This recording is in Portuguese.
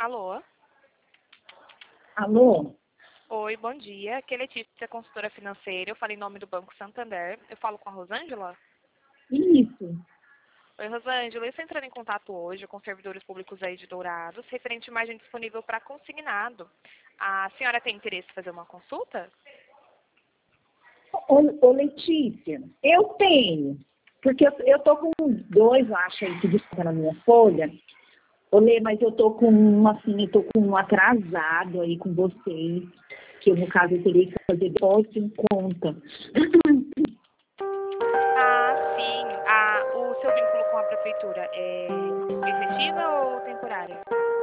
Alô? Alô? Oi, bom dia. Aqui é Letícia, consultora financeira. Eu falo em nome do Banco Santander. Eu falo com a Rosângela? Isso. Oi, Rosângela. Eu estou entrando em contato hoje com servidores públicos aí de Dourados, referente à imagem disponível para consignado. A senhora tem interesse em fazer uma consulta? Ô, Letícia, eu tenho, porque eu tô com dois, eu acho, aí que desconta na minha folha. Ô, Lê, mas eu tô com, assim, eu tô com um atrasado aí com vocês, que no caso eu teria que fazer depósito em conta. Ah, sim. O seu vínculo com a prefeitura é efetiva ou temporária?